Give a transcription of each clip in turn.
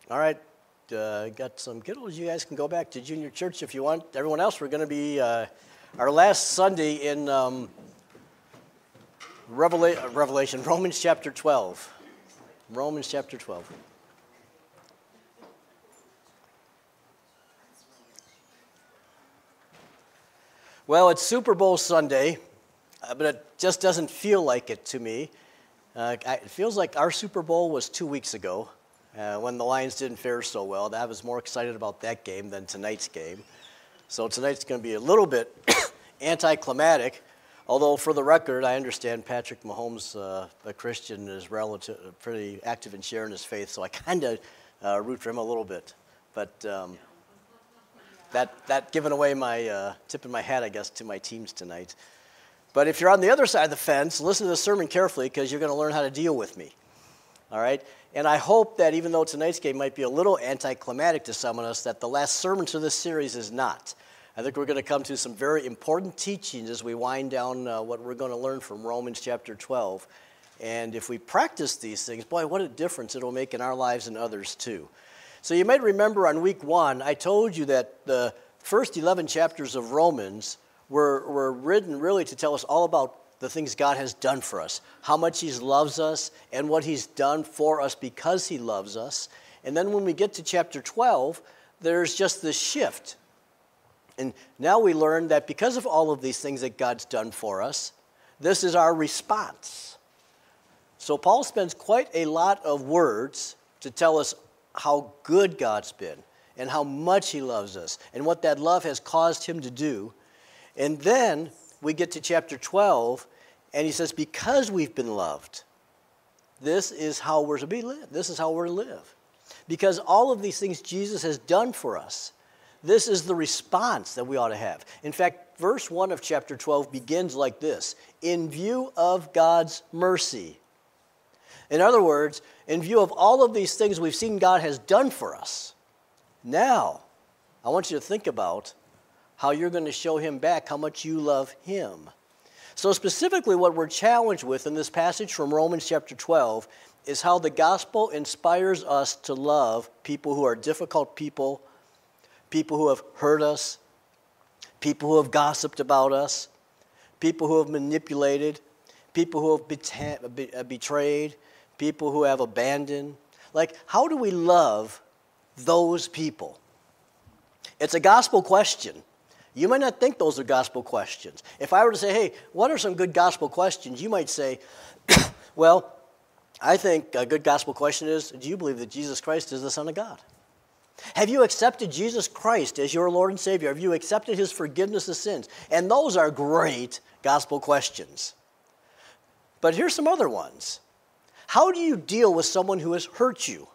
All right, got some kiddos. You guys can go back to junior church if you want. Everyone else, we're going to be our last Sunday in Revelation, Romans chapter 12. Romans chapter 12. Well, it's Super Bowl Sunday, but it just doesn't feel like it to me. It feels like our Super Bowl was 2 weeks ago when the Lions didn't fare so well. I was more excited about that game than tonight's game. So tonight's going to be a little bit anticlimactic, although for the record, I understand Patrick Mahomes, a Christian, is pretty active in sharing his faith, so I kind of root for him a little bit. But that giving away my tipping my hat, I guess, to my teams tonight. But if you're on the other side of the fence, listen to the sermon carefully because you're going to learn how to deal with me. All right? And I hope that even though tonight's game might be a little anticlimactic to some of us, that the last sermon to this series is not. I think we're going to come to some very important teachings as we wind down what we're going to learn from Romans chapter 12. And if we practice these things, boy, what a difference it'll make in our lives and others too. So you might remember on week 1, I told you that the first 11 chapters of Romans were written really to tell us all about the things God has done for us, how much He loves us, and what He's done for us because He loves us. And then when we get to chapter 12, there's just this shift. And now we learn that because of all of these things that God's done for us, this is our response. So Paul spends quite a lot of words to tell us how good God's been and how much He loves us and what that love has caused Him to do. And then we get to chapter 12, and he says, because we've been loved, this is how we're to be lived. This is how we're to live. Because all of these things Jesus has done for us, this is the response that we ought to have. In fact, verse 1 of chapter 12 begins like this: in view of God's mercy. In other words, in view of all of these things we've seen God has done for us, now I want you to think about how you're going to show Him back how much you love Him. So specifically what we're challenged with in this passage from Romans chapter 12 is how the gospel inspires us to love people who are difficult people who have hurt us, people who have gossiped about us, people who have manipulated, people who have betrayed, people who have abandoned. Like, how do we love those people? It's a gospel question. You might not think those are gospel questions. If I were to say, hey, what are some good gospel questions? You might say, well, I think a good gospel question is, do you believe that Jesus Christ is the Son of God? Have you accepted Jesus Christ as your Lord and Savior? Have you accepted His forgiveness of sins? And those are great gospel questions. But here's some other ones. How do you deal with someone who has hurt you?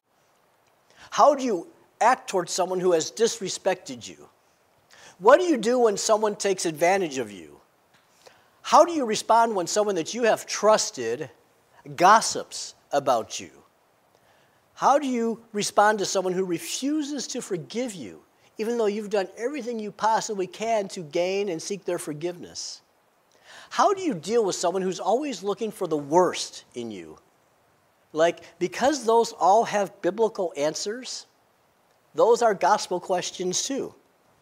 How do you act towards someone who has disrespected you? What do you do when someone takes advantage of you? How do you respond when someone that you have trusted gossips about you? How do you respond to someone who refuses to forgive you, even though you've done everything you possibly can to gain and seek their forgiveness? How do you deal with someone who's always looking for the worst in you? Like, because those all have biblical answers, those are gospel questions too.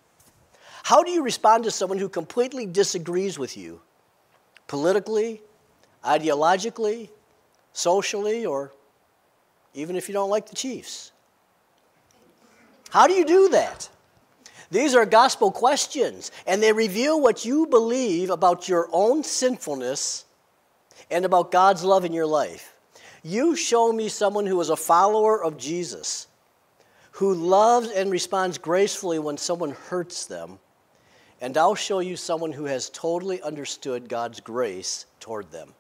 How do you respond to someone who completely disagrees with you, politically, ideologically, socially, or even if you don't like the Chiefs? How do you do that? These are gospel questions, and they reveal what you believe about your own sinfulness and about God's love in your life. You show me someone who is a follower of Jesus, who loves and responds gracefully when someone hurts them, and I'll show you someone who has totally understood God's grace toward them.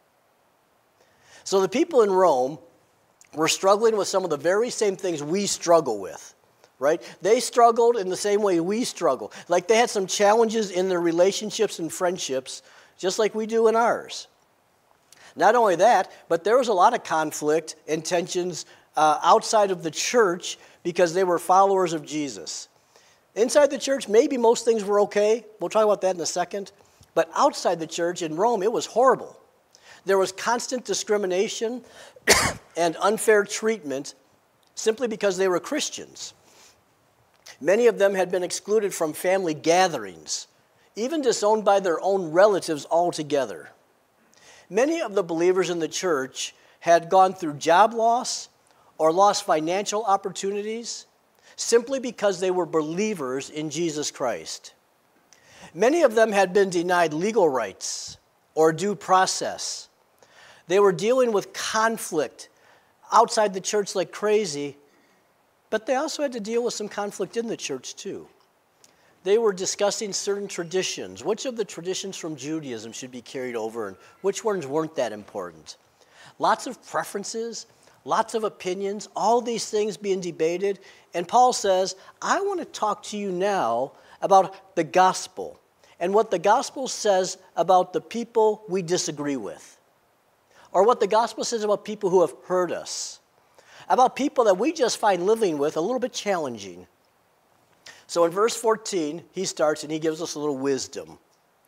So the people in Rome were struggling with some of the very same things we struggle with, right? They struggled in the same way we struggle. Like, they had some challenges in their relationships and friendships, just like we do in ours. Not only that, but there was a lot of conflict and tensions outside of the church because they were followers of Jesus. Inside the church, maybe most things were okay. We'll talk about that in a second. But outside the church in Rome, it was horrible. There was constant discrimination and unfair treatment simply because they were Christians. Many of them had been excluded from family gatherings, even disowned by their own relatives altogether. Many of the believers in the church had gone through job loss or lost financial opportunities simply because they were believers in Jesus Christ. Many of them had been denied legal rights or due process. They were dealing with conflict outside the church like crazy, but they also had to deal with some conflict in the church too. They were discussing certain traditions. Which of the traditions from Judaism should be carried over and which ones weren't that important? Lots of preferences, lots of opinions, all these things being debated. And Paul says, I want to talk to you now about the gospel and what the gospel says about the people we disagree with, or what the gospel says about people who have hurt us, about people that we just find living with a little bit challenging. So in verse 14, he starts and he gives us a little wisdom.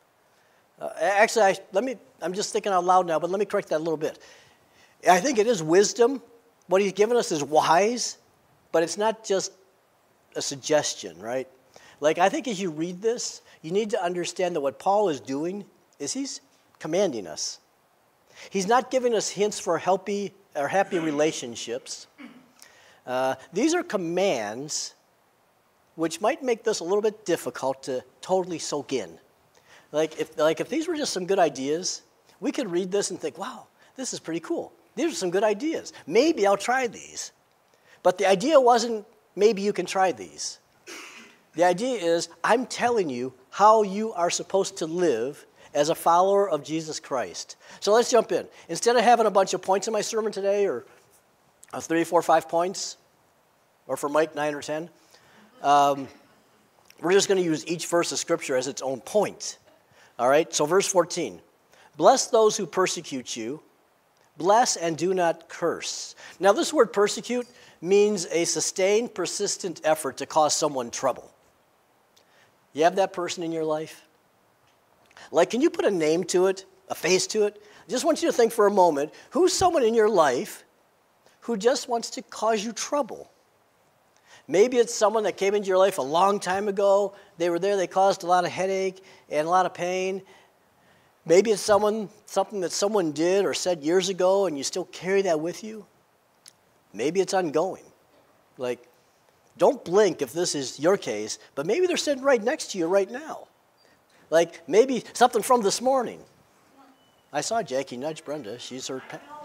I'm just thinking out loud now, but let me correct that a little bit. I think it is wisdom. What he's given us is wise, but it's not just a suggestion, right? Like, I think as you read this, you need to understand that what Paul is doing is he's commanding us. He's not giving us hints for happy relationships. These are commands which might make this a little bit difficult to totally soak in. Like if these were just some good ideas, we could read this and think, wow, this is pretty cool. These are some good ideas. Maybe I'll try these. But the idea wasn't, maybe you can try these. The idea is, I'm telling you how you are supposed to live as a follower of Jesus Christ. So let's jump in. Instead of having a bunch of points in my sermon today, or 3, 4, 5 points, or for Mike, 9 or 10, we're just going to use each verse of Scripture as its own point. All right, so verse 14. Bless those who persecute you. Bless and do not curse. Now this word persecute means a sustained, persistent effort to cause someone trouble. You have that person in your life? Like, can you put a name to it, a face to it? I just want you to think for a moment, who's someone in your life who just wants to cause you trouble? Maybe it's someone that came into your life a long time ago. They were there, they caused a lot of headache and a lot of pain. Maybe it's something that someone did or said years ago and you still carry that with you. Maybe it's ongoing. Like, don't blink if this is your case, but maybe they're sitting right next to you right now. Like, maybe something from this morning. I saw Jackie nudge Brenda. She's her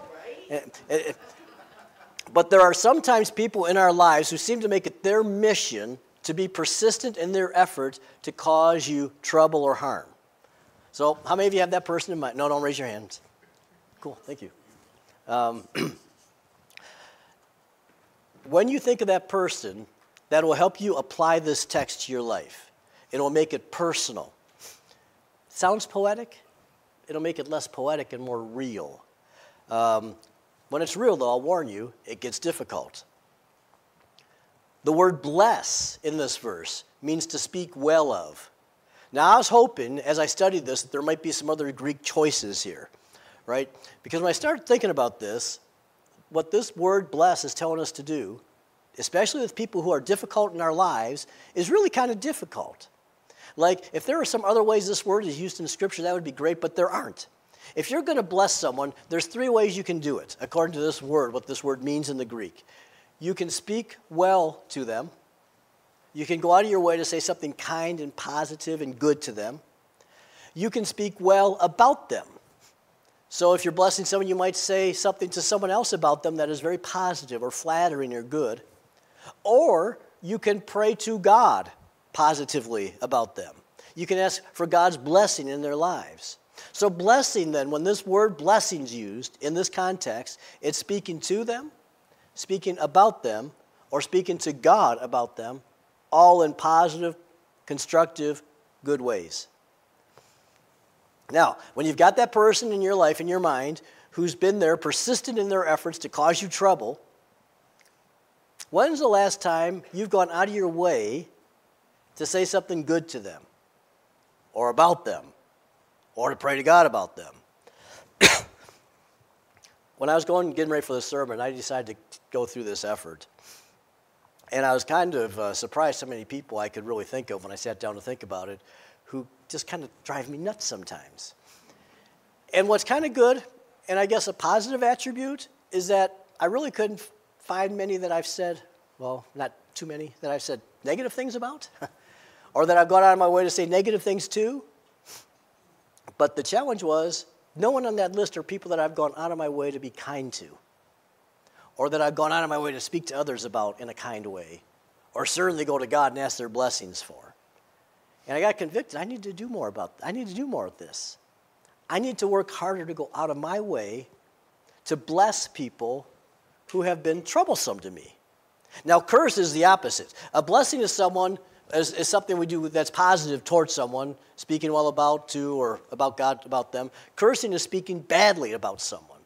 But there are sometimes people in our lives who seem to make it their mission to be persistent in their effort to cause you trouble or harm. So how many of you have that person in mind? No, don't raise your hands. Cool, thank you. When you think of that person, that will help you apply this text to your life. It will make it personal. Sounds poetic? It'll make it less poetic and more real. When it's real, though, I'll warn you, it gets difficult. The word bless in this verse means to speak well of. Now, I was hoping, as I studied this, that there might be some other Greek choices here, right? Because when I started thinking about this, what this word bless is telling us to do, especially with people who are difficult in our lives, is really kind of difficult. Like, if there are some other ways this word is used in Scripture, that would be great, but there aren't. If you're going to bless someone, there's 3 ways you can do it, according to this word, what this word means in the Greek. You can speak well to them. You can go out of your way to say something kind and positive and good to them. You can speak well about them. So if you're blessing someone, you might say something to someone else about them that is very positive or flattering or good. Or you can pray to God positively about them. You can ask for God's blessing in their lives. So blessing then, when this word blessing is used in this context, it's speaking to them, speaking about them, or speaking to God about them, all in positive, constructive, good ways. Now, when you've got that person in your life, in your mind, who's been there, persistent in their efforts to cause you trouble, when's the last time you've gone out of your way to say something good to them, or about them, or to pray to God about them? when I was getting ready for the sermon, I decided to go through this effort. And I was kind of surprised how many people I could really think of when I sat down to think about it who just kind of drive me nuts sometimes. And what's kind of good, and I guess a positive attribute, is that I really couldn't find many that I've said, well, not too many, that I've said negative things about, or that I've gone out of my way to say negative things to. But the challenge was, no one on that list are people that I've gone out of my way to be kind to, or that I've gone out of my way to speak to others about in a kind way, or certainly go to God and ask their blessings for. And I got convicted. I need to do more of this. I need to work harder to go out of my way to bless people who have been troublesome to me. Now, curse is the opposite. A blessing to someone is something we do that's positive towards someone, speaking well about to or about God, about them. Cursing is speaking badly about someone,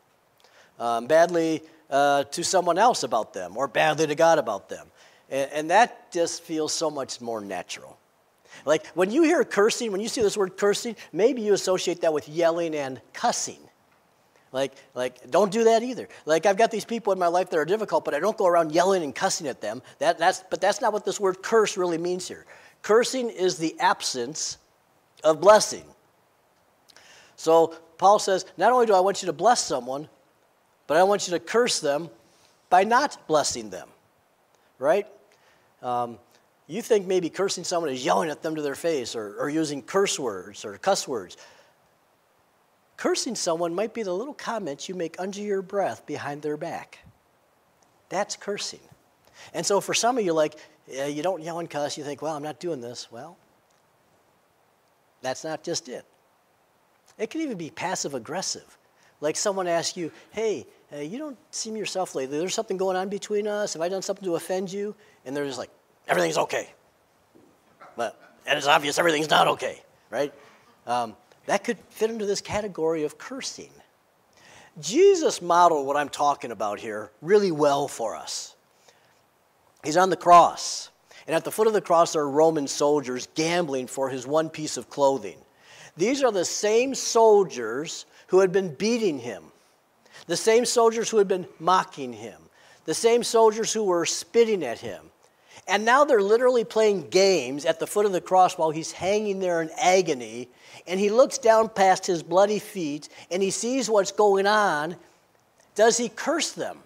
badly to someone else about them, or badly to God about them. And that just feels so much more natural. Like when you hear cursing, when you see this word cursing, maybe you associate that with yelling and cussing. Like don't do that either. Like I've got these people in my life that are difficult, but I don't go around yelling and cussing at them. But that's not what this word curse really means here. Cursing is the absence of blessing. So Paul says, not only do I want you to bless someone, but I want you to curse them by not blessing them, right? You think maybe cursing someone is yelling at them to their face or using curse words or cuss words. Cursing someone might be the little comments you make under your breath behind their back. That's cursing. And so for some of you, like, you don't yell and cuss, you think, well, I'm not doing this. Well, that's not just it. It can even be passive-aggressive. Like someone asks you, hey, you don't seem yourself lately. There's something going on between us. Have I done something to offend you? And they're just like, everything's okay. But it's obvious everything's not okay, right? That could fit into this category of cursing. Jesus modeled what I'm talking about here really well for us. He's on the cross. And at the foot of the cross are Roman soldiers gambling for his one piece of clothing. These are the same soldiers who had been beating him, the same soldiers who had been mocking him, the same soldiers who were spitting at him. And now they're literally playing games at the foot of the cross while he's hanging there in agony. And he looks down past his bloody feet and he sees what's going on. Does he curse them?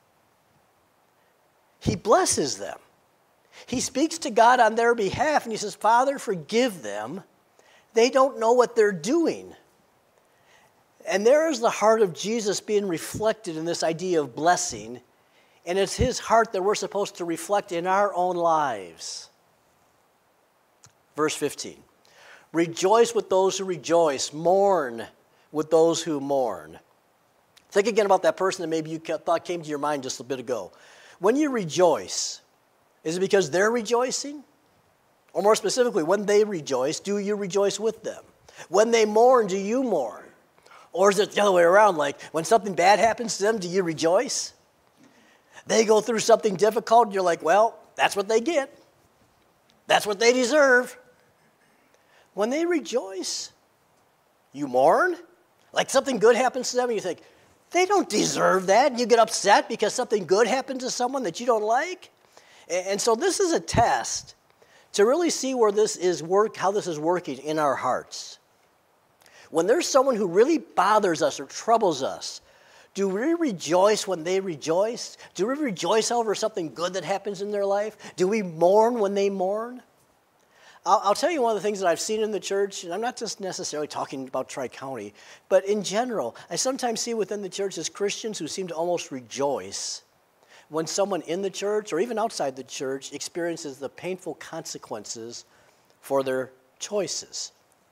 He blesses them. He speaks to God on their behalf and he says, Father, forgive them. They don't know what they're doing. And there is the heart of Jesus being reflected in this idea of blessing. And it's his heart that we're supposed to reflect in our own lives. Verse 15. Rejoice with those who rejoice. Mourn with those who mourn. Think again about that person that maybe you thought came to your mind just a bit ago. When you rejoice, is it because they're rejoicing? Or more specifically, when they rejoice, do you rejoice with them? When they mourn, do you mourn? Or is it the other way around? Like when something bad happens to them, do you rejoice? They go through something difficult, and you're like, well, that's what they get. That's what they deserve. When they rejoice, you mourn. Like something good happens to them, and you think, they don't deserve that. And you get upset because something good happened to someone that you don't like. And so this is a test to really see where this is how this is working in our hearts. When there's someone who really bothers us or troubles us, do we rejoice when they rejoice? Do we rejoice over something good that happens in their life? Do we mourn when they mourn? I'll tell you one of the things that I've seen in the church, and I'm not just necessarily talking about Tri-County, but in general, I sometimes see within the church as Christians who seem to almost rejoice when someone in the church or even outside the church experiences the painful consequences for their choices.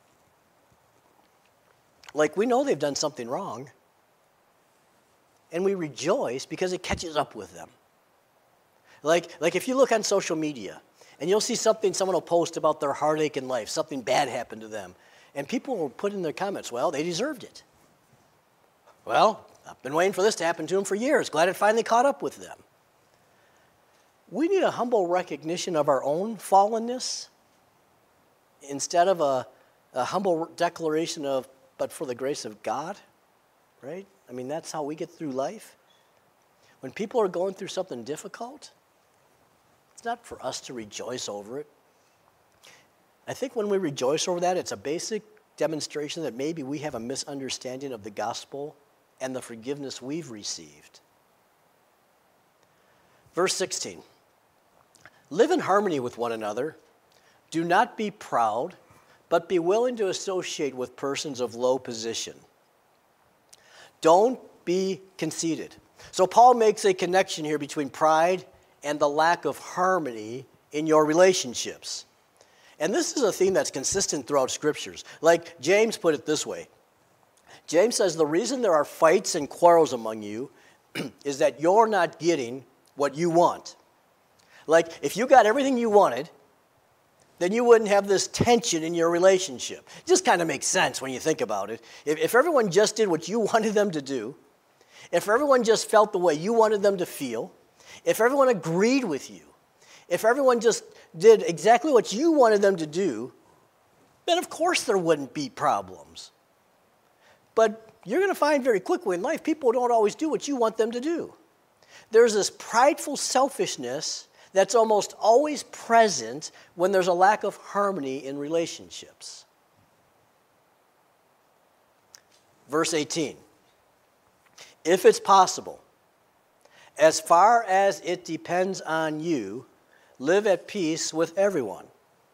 Like we know they've done something wrong, and we rejoice because it catches up with them. Like if you look on social media, and you'll see someone will post about their heartache in life, something bad happened to them, and people will put in their comments, well, they deserved it. Well, I've been waiting for this to happen to them for years. Glad it finally caught up with them. We need a humble recognition of our own fallenness instead of a humble declaration of, but for the grace of God, right? I mean, that's how we get through life. When people are going through something difficult, it's not for us to rejoice over it. I think when we rejoice over that, it's a basic demonstration that maybe we have a misunderstanding of the gospel and the forgiveness we've received. Verse 16, live in harmony with one another. Do not be proud, but be willing to associate with persons of low position. Don't be conceited. So Paul makes a connection here between pride and the lack of harmony in your relationships. And this is a theme that's consistent throughout scriptures. Like James put it this way. James says the reason there are fights and quarrels among you is that you're not getting what you want. Like if you got everything you wanted, then you wouldn't have this tension in your relationship. It just kind of makes sense when you think about it. If everyone just did what you wanted them to do, if everyone just felt the way you wanted them to feel, if everyone agreed with you, if everyone just did exactly what you wanted them to do, then of course there wouldn't be problems. But you're going to find very quickly in life, people don't always do what you want them to do. There's this prideful selfishness that's almost always present when there's a lack of harmony in relationships. Verse 18, if it's possible, as far as it depends on you, live at peace with everyone.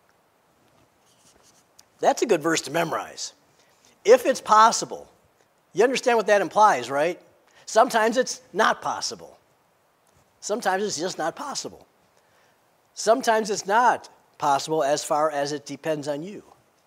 That's a good verse to memorize. If it's possible. You understand what that implies, right? Sometimes it's not possible. Sometimes it's just not possible. Sometimes it's not possible as far as it depends on you.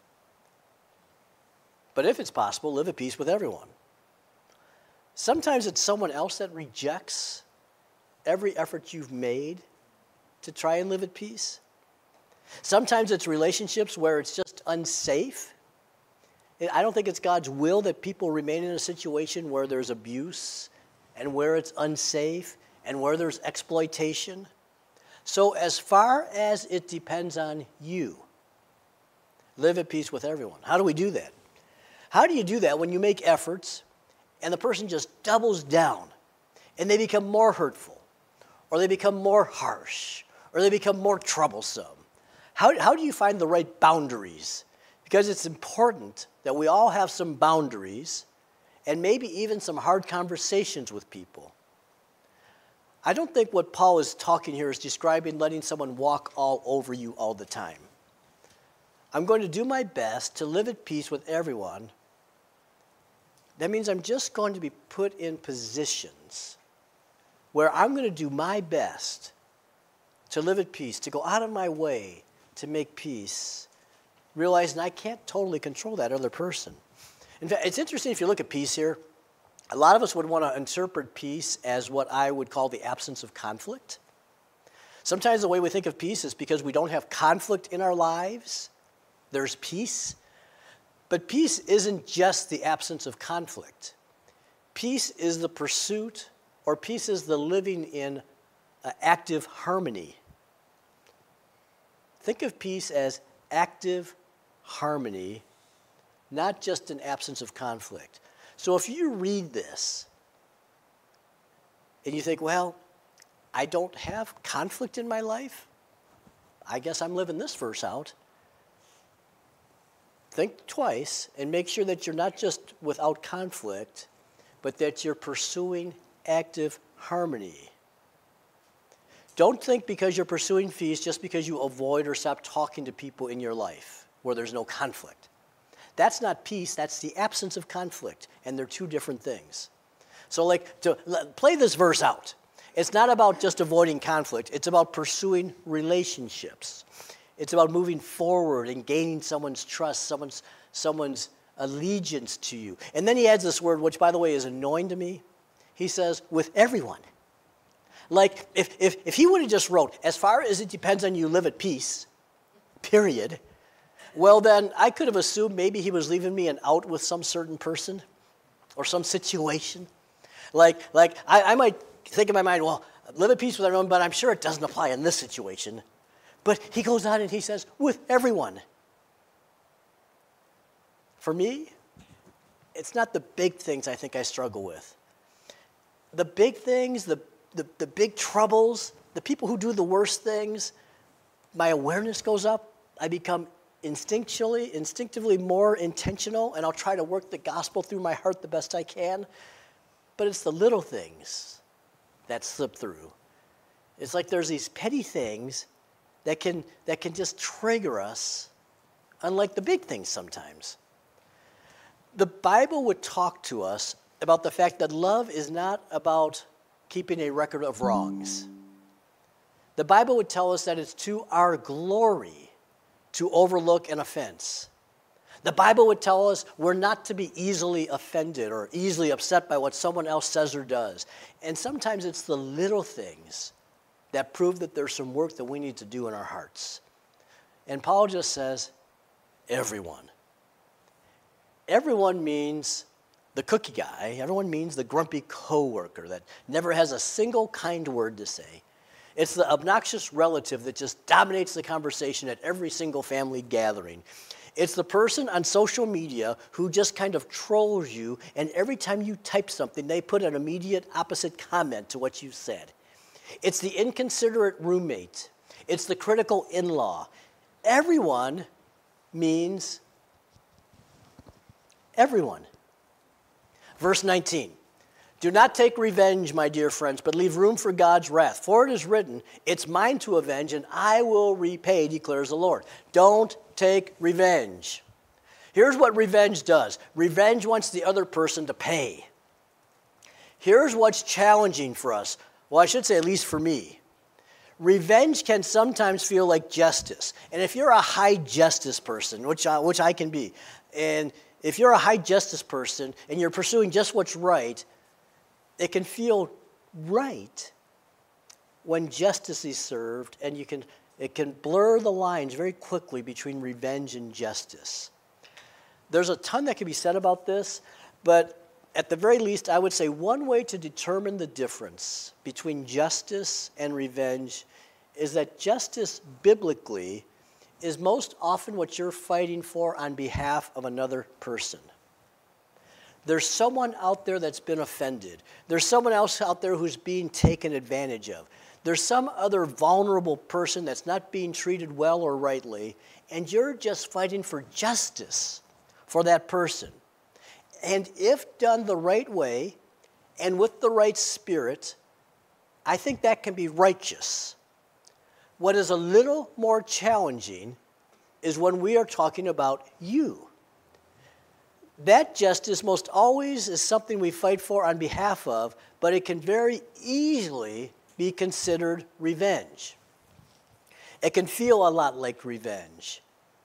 But if it's possible, live at peace with everyone. Sometimes it's someone else that rejects every effort you've made to try and live at peace. Sometimes it's relationships where it's just unsafe. I don't think it's God's will that people remain in a situation where there's abuse and where it's unsafe and where there's exploitation. So as far as it depends on you, live at peace with everyone. How do we do that? How do you do that when you make efforts and the person just doubles down and they become more hurtful or they become more harsh or they become more troublesome? How do you find the right boundaries? Because it's important that we all have some boundaries and maybe even some hard conversations with people. I don't think what Paul is talking here is describing letting someone walk all over you all the time. I'm going to do my best to live at peace with everyone. That means I'm just going to be put in positions where I'm going to do my best to live at peace, to go out of my way to make peace, realizing I can't totally control that other person. In fact, it's interesting if you look at peace here. A lot of us would want to interpret peace as what I would call the absence of conflict. Sometimes the way we think of peace is because we don't have conflict in our lives. There's peace. But peace isn't just the absence of conflict. Peace is the pursuit, or peace is the living in active harmony. Think of peace as active harmony, not just an absence of conflict. So if you read this and you think, well, I don't have conflict in my life, I guess I'm living this verse out. Think twice and make sure that you're not just without conflict, but that you're pursuing active harmony. Don't think because you're pursuing peace just because you avoid or stop talking to people in your life where there's no conflict. That's not peace, that's the absence of conflict, and they're two different things. So play this verse out. It's not about just avoiding conflict, it's about pursuing relationships. It's about moving forward and gaining someone's trust, someone's allegiance to you. And then he adds this word, which by the way is annoying to me. He says, with everyone. Like if he would have just wrote, as far as it depends on you, live at peace, period. Well, then I could have assumed maybe he was leaving me an out with some certain person or some situation. Like I might think in my mind, well, live at peace with everyone, but I'm sure it doesn't apply in this situation. But he goes on and he says, with everyone. For me, it's not the big things I think I struggle with. The big things, the big troubles, the people who do the worst things, my awareness goes up. I become instinctively more intentional, and I'll try to work the gospel through my heart the best I can. But it's the little things that slip through. It's like there's these petty things that can just trigger us, unlike the big things sometimes. The Bible would talk to us about the fact that love is not about keeping a record of wrongs. The Bible would tell us that it's to our glory to overlook an offense. The Bible would tell us we're not to be easily offended or easily upset by what someone else says or does. And sometimes it's the little things that prove that there's some work that we need to do in our hearts. And Paul just says, everyone. Everyone means the cookie guy. Everyone means the grumpy coworker that never has a single kind word to say. It's the obnoxious relative that just dominates the conversation at every single family gathering. It's the person on social media who just kind of trolls you, and every time you type something, they put an immediate opposite comment to what you said. It's the inconsiderate roommate. It's the critical in-law. Everyone means everyone. Verse 19. Do not take revenge, my dear friends, but leave room for God's wrath. For it is written, it's mine to avenge, and I will repay, declares the Lord. Don't take revenge. Here's what revenge does. Revenge wants the other person to pay. Here's what's challenging for us. Well, I should say at least for me. Revenge can sometimes feel like justice. And if you're a high justice person, which I can be, and if you're a high justice person and you're pursuing just what's right, it can feel right when justice is served, and it can blur the lines very quickly between revenge and justice. There's a ton that can be said about this, but at the very least, I would say one way to determine the difference between justice and revenge is that justice biblically is most often what you're fighting for on behalf of another person. There's someone out there that's been offended. There's someone else out there who's being taken advantage of. There's some other vulnerable person that's not being treated well or rightly, and you're just fighting for justice for that person. And if done the right way and with the right spirit, I think that can be righteous. What is a little more challenging is when we are talking about you. That justice most always is something we fight for on behalf of, but it can very easily be considered revenge. It can feel a lot like revenge.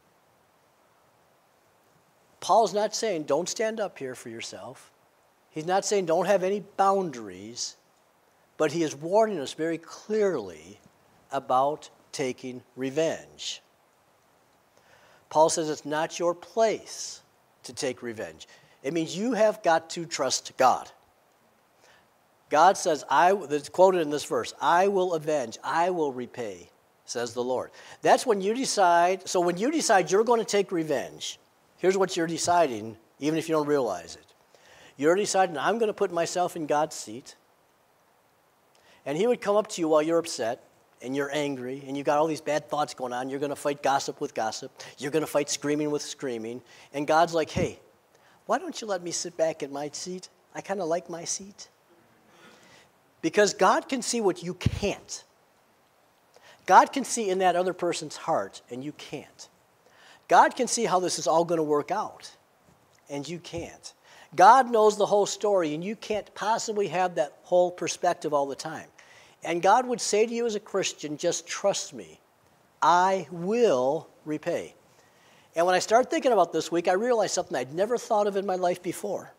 Paul's not saying don't stand up here for yourself. He's not saying don't have any boundaries, but he is warning us very clearly about taking revenge. Paul says it's not your place to take revenge. It means you have got to trust God. God says, that's quoted in this verse, I will avenge, I will repay, says the Lord. That's when you decide, so when you decide you're going to take revenge, here's what you're deciding, even if you don't realize it. You're deciding, I'm going to put myself in God's seat, and he would come up to you while you're upset, and you're angry, and you got all these bad thoughts going on. You're going to fight gossip with gossip. You're going to fight screaming with screaming. And God's like, hey, why don't you let me sit back in my seat? I kind of like my seat. Because God can see what you can't. God can see in that other person's heart, and you can't. God can see how this is all going to work out, and you can't. God knows the whole story, and you can't possibly have that whole perspective all the time. And God would say to you as a Christian, just trust me. I will repay. And when I started thinking about this week, I realized something I'd never thought of in my life before.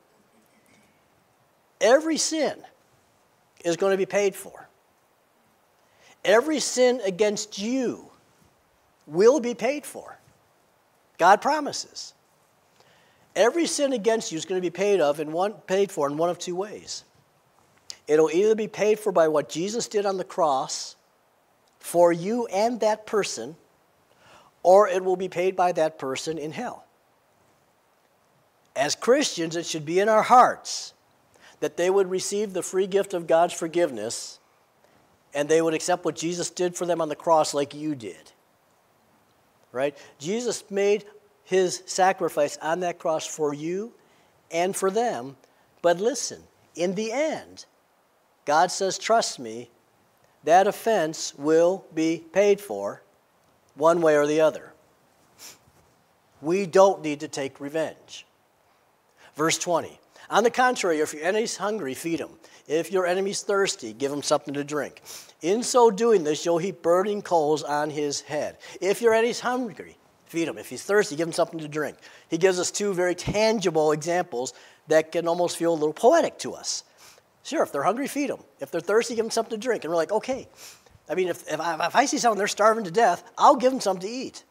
Every sin is going to be paid for. Every sin against you will be paid for. God promises. Every sin against you is going to be paid for in one of two ways. It'll either be paid for by what Jesus did on the cross for you and that person, or it will be paid by that person in hell. As Christians, it should be in our hearts that they would receive the free gift of God's forgiveness and they would accept what Jesus did for them on the cross like you did. Right? Jesus made his sacrifice on that cross for you and for them. But listen, in the end, God says, trust me, that offense will be paid for one way or the other. We don't need to take revenge. Verse 20, on the contrary, if your enemy's hungry, feed him. If your enemy's thirsty, give him something to drink. In so doing this, you'll heap burning coals on his head. If your enemy's hungry, feed him. If he's thirsty, give him something to drink. He gives us two very tangible examples that can almost feel a little poetic to us. Sure, if they're hungry, feed them. If they're thirsty, give them something to drink. And we're like, okay. I mean, if I see someone, they're starving to death, I'll give them something to eat.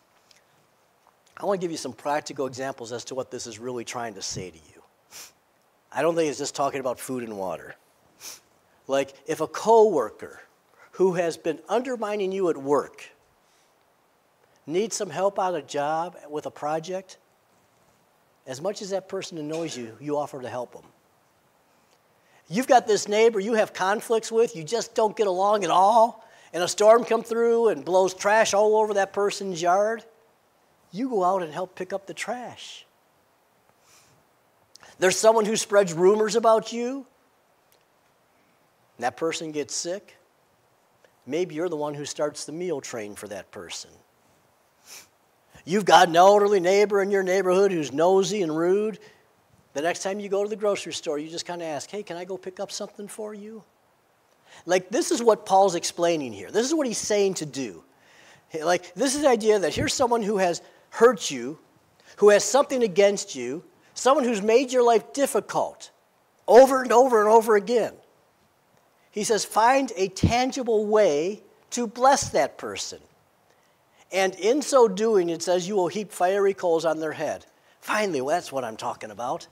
I want to give you some practical examples as to what this is really trying to say to you. I don't think it's just talking about food and water. Like, if a coworker who has been undermining you at work needs some help on a job with a project, as much as that person annoys you, you offer to help them. You've got this neighbor you have conflicts with, you just don't get along at all, and a storm comes through and blows trash all over that person's yard, you go out and help pick up the trash. There's someone who spreads rumors about you, and that person gets sick. Maybe you're the one who starts the meal train for that person. You've got an elderly neighbor in your neighborhood who's nosy and rude. The next time you go to the grocery store, you just kind of ask, hey, can I go pick up something for you? Like, this is what Paul's explaining here. This is what he's saying to do. Like, this is the idea that here's someone who has hurt you, who has something against you, someone who's made your life difficult over and over and over again. He says, find a tangible way to bless that person. And in so doing, it says, you will heap fiery coals on their head. Finally, well, that's what I'm talking about.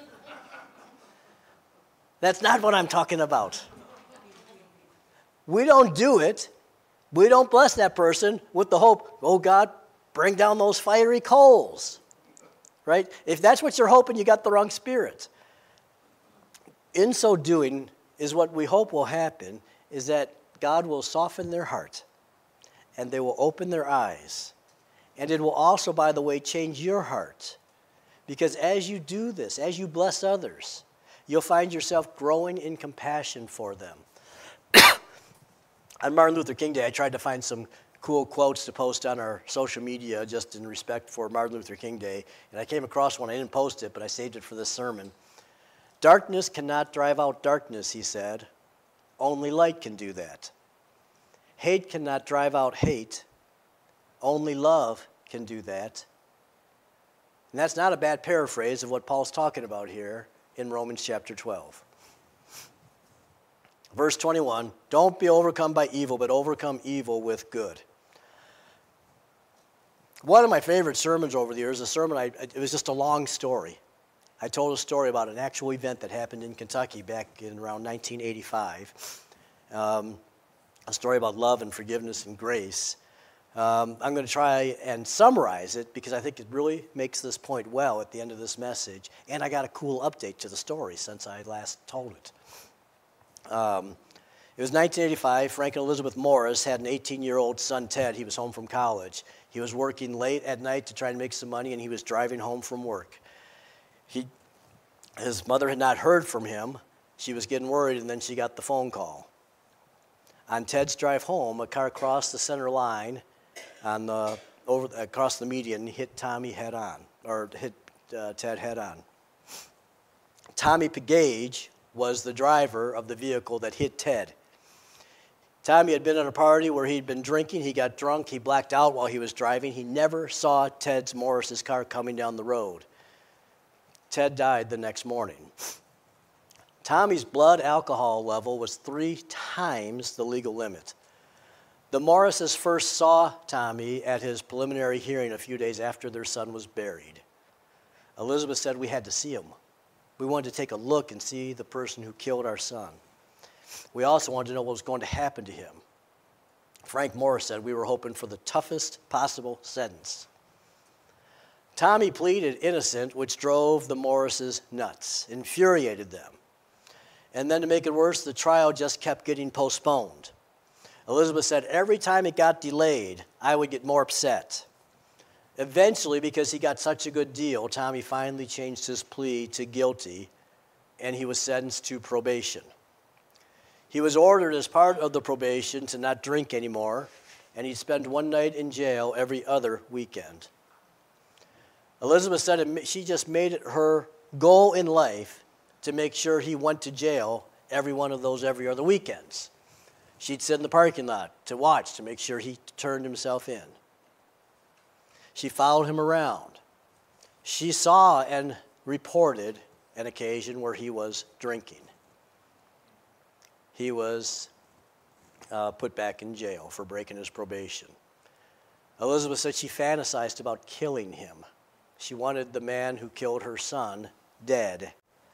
That's not what I'm talking about. We don't do it. We don't bless that person with the hope, oh God, bring down those fiery coals. Right? If that's what you're hoping, you got the wrong spirit. In so doing is what we hope will happen is that God will soften their heart and they will open their eyes. And it will also, by the way, change your heart. Because as you do this, as you bless others, you'll find yourself growing in compassion for them. On Martin Luther King Day, I tried to find some cool quotes to post on our social media just in respect for Martin Luther King Day. And I came across one. I didn't post it, but I saved it for this sermon. Darkness cannot drive out darkness, he said. Only light can do that. Hate cannot drive out hate. Only love can do that. And that's not a bad paraphrase of what Paul's talking about here in Romans chapter 12. Verse 21, don't be overcome by evil, but overcome evil with good. One of my favorite sermons over the years, it was just a long story. I told a story about an actual event that happened in Kentucky back in around 1985. A story about love and forgiveness and grace. I'm going to try and summarize it because I think it really makes this point well at the end of this message. And I got a cool update to the story since I last told it. It was 1985. Frank and Elizabeth Morris had an 18-year-old son, Ted. He was home from college. He was working late at night to try and make some money, and he was driving home from work. His mother had not heard from him. She was getting worried, and then she got the phone call. On Ted's drive home, a car crossed the center line across the median and hit Tommy head on, or hit Ted head on. Tommy Pagage was the driver of the vehicle that hit Ted. Tommy had been at a party where he'd been drinking. He got drunk. He blacked out while he was driving. He never saw Ted Morris's car coming down the road. Ted died the next morning. Tommy's blood alcohol level was 3 times the legal limit. The Morrises first saw Tommy at his preliminary hearing a few days after their son was buried. Elizabeth said, we had to see him. We wanted to take a look and see the person who killed our son. We also wanted to know what was going to happen to him. Frank Morris said we were hoping for the toughest possible sentence. Tommy pleaded innocent, which drove the Morrises nuts, infuriated them. And then to make it worse, the trial just kept getting postponed. Elizabeth said every time it got delayed, I would get more upset. Eventually, because he got such a good deal, Tommy finally changed his plea to guilty, and he was sentenced to probation. He was ordered as part of the probation to not drink anymore, and he'd spend one night in jail every other weekend. Elizabeth said she just made it her goal in life to make sure he went to jail every one of those every other weekends. She'd sit in the parking lot to watch to make sure he turned himself in. She followed him around. She saw and reported an occasion where he was drinking. He was put back in jail for breaking his probation. Elizabeth said she fantasized about killing him. She wanted the man who killed her son dead.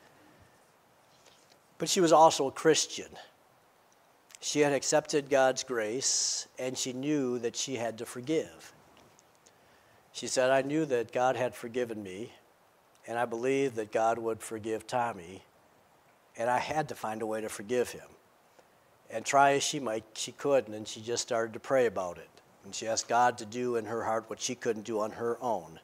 But she was also a Christian. She had accepted God's grace, and she knew that she had to forgive. She said, I knew that God had forgiven me, and I believed that God would forgive Tommy, and I had to find a way to forgive him. And try as she might, she couldn't, and she just started to pray about it. And she asked God to do in her heart what she couldn't do on her own.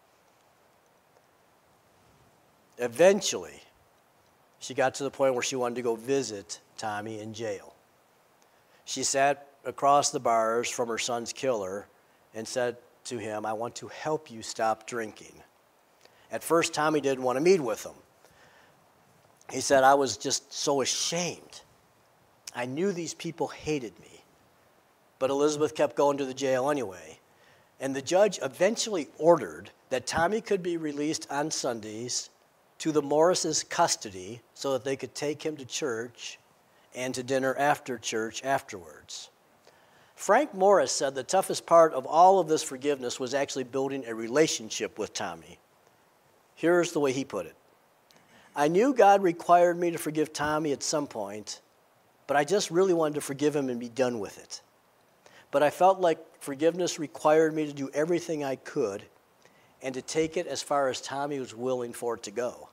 Eventually, she got to the point where she wanted to go visit Tommy in jail. She sat across the bars from her son's killer and said to him, I want to help you stop drinking. At first, Tommy didn't want to meet with him. He said, I was just so ashamed. I knew these people hated me. But Elizabeth kept going to the jail anyway. And the judge eventually ordered that Tommy could be released on Sundays to the Morrises' custody so that they could take him to church and to dinner after church afterwards. Frank Morris said the toughest part of all of this forgiveness was actually building a relationship with Tommy. Here's the way he put it. I knew God required me to forgive Tommy at some point, but I just really wanted to forgive him and be done with it. But I felt like forgiveness required me to do everything I could and to take it as far as Tommy was willing for it to go.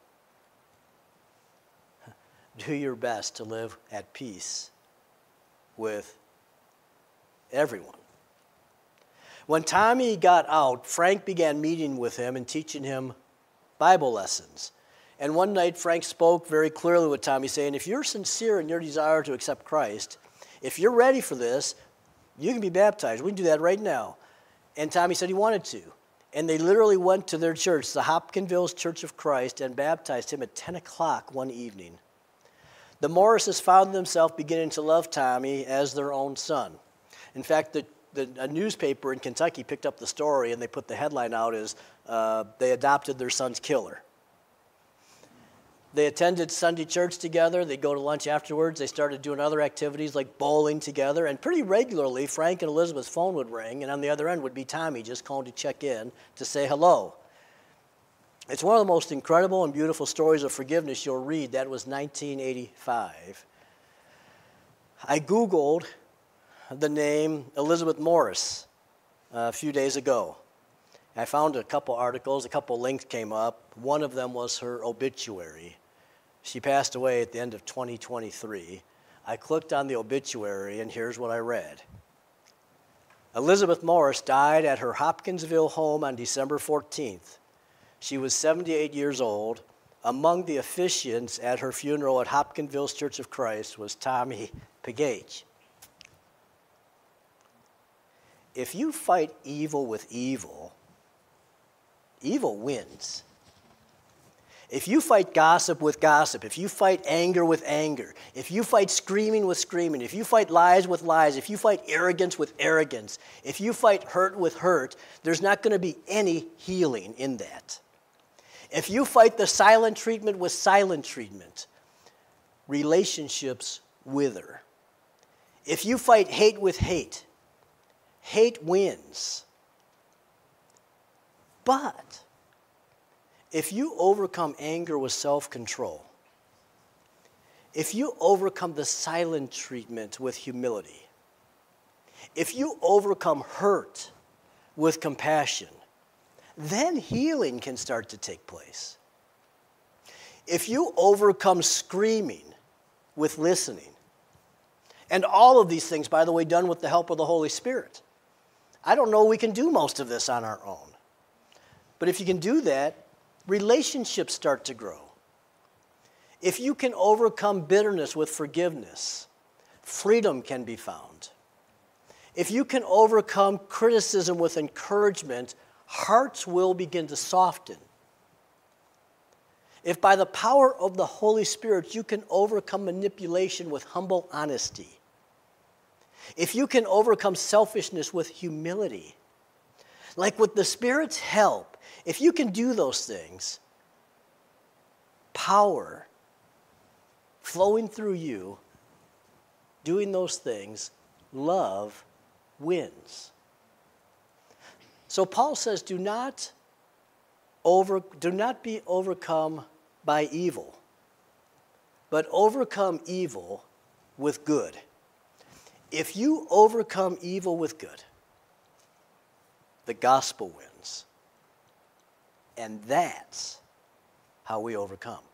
Do your best to live at peace with everyone. When Tommy got out, Frank began meeting with him and teaching him Bible lessons. And one night, Frank spoke very clearly with Tommy, saying, if you're sincere in your desire to accept Christ, if you're ready for this, you can be baptized. We can do that right now. And Tommy said he wanted to. And they literally went to their church, the Hopkinsville Church of Christ, and baptized him at 10 o'clock one evening. The Morrises found themselves beginning to love Tommy as their own son. In fact, a newspaper in Kentucky picked up the story, and they put the headline out as they adopted their son's killer. They attended Sunday church together. They'd go to lunch afterwards. They started doing other activities like bowling together. And pretty regularly, Frank and Elizabeth's phone would ring, and on the other end would be Tommy just calling to check in to say hello. It's one of the most incredible and beautiful stories of forgiveness you'll read. That was 1985. I Googled the name Elizabeth Morris a few days ago. I found a couple articles, a couple links came up. One of them was her obituary. She passed away at the end of 2023. I clicked on the obituary, and here's what I read. Elizabeth Morris died at her Hopkinsville home on December 14th. She was 78 years old. Among the officiants at her funeral at Hopkinsville Church of Christ was Tommy Pagage. If you fight evil with evil, evil wins. If you fight gossip with gossip, if you fight anger with anger, if you fight screaming with screaming, if you fight lies with lies, if you fight arrogance with arrogance, if you fight hurt with hurt, there's not going to be any healing in that. If you fight the silent treatment with silent treatment, relationships wither. If you fight hate with hate, hate wins. But if you overcome anger with self-control, if you overcome the silent treatment with humility, if you overcome hurt with compassion, then healing can start to take place. If you overcome screaming with listening, and all of these things, by the way, done with the help of the Holy Spirit. I don't know we can do most of this on our own. But if you can do that, relationships start to grow. If you can overcome bitterness with forgiveness, freedom can be found. If you can overcome criticism with encouragement, hearts will begin to soften. If by the power of the Holy Spirit you can overcome manipulation with humble honesty, if you can overcome selfishness with humility, like with the Spirit's help, if you can do those things, power flowing through you, doing those things, love wins. So Paul says, do not be overcome by evil, but overcome evil with good. If you overcome evil with good, the gospel wins. And that's how we overcome.